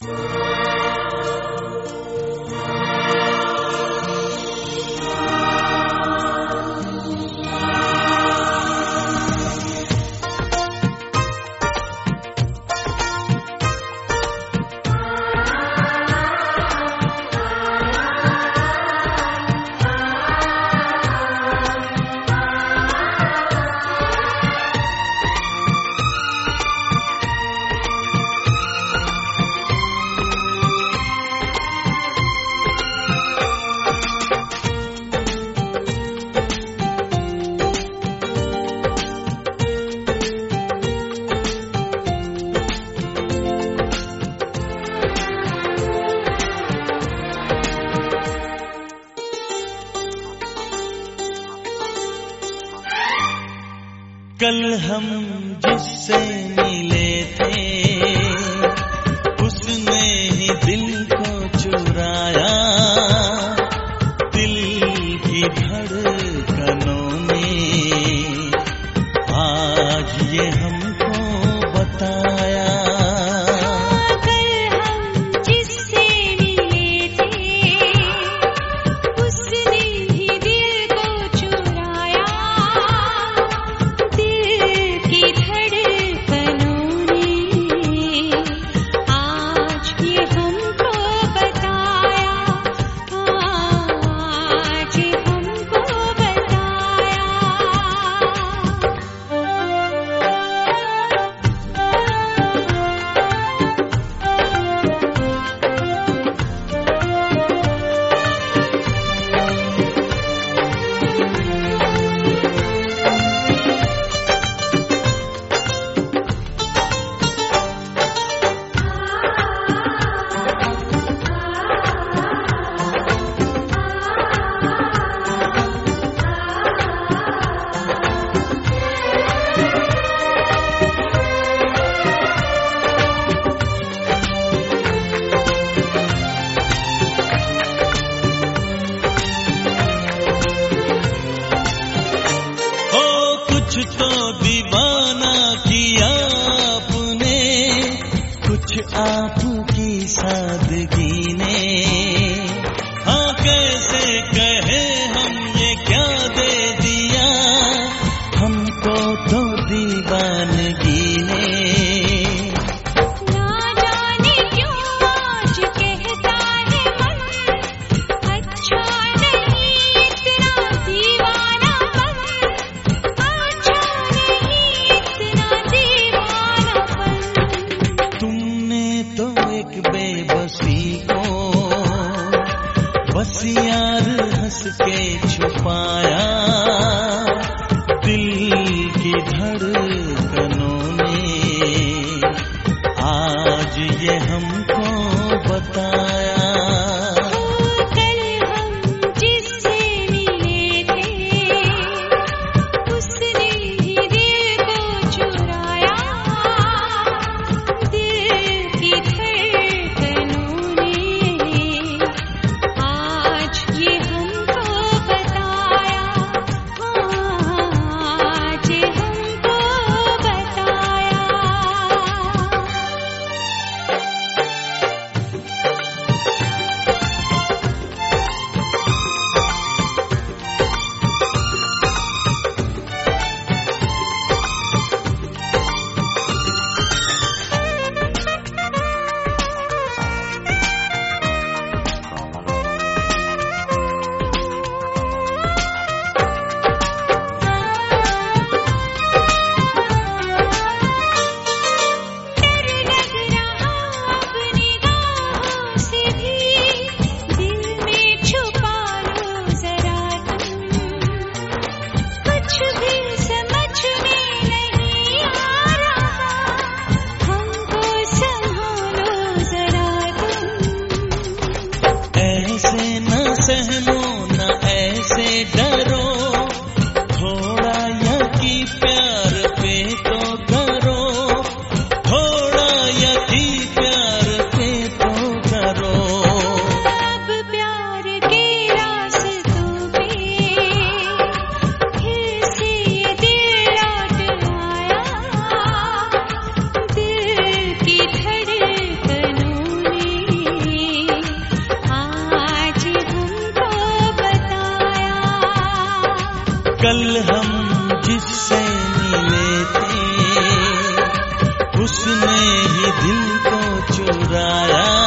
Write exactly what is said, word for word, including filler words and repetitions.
कल हम जिससे मिले थे उसने ही दिल को चुराया, दिल की धड़कनों में आज ये हमको बताया। कुछ तो दीवाना किया आपने, कुछ आपकी सादगी ने। हाँ कैसे कहे हम ये क्या दे दिया हमको तो दीवानगी ने। बेबसी को बस यार हंस के छुपाया, दिल की धड़कनों ने आज ये हमको बताया। कल हम जिससे मिले थे उसने ही दिल को चुराया।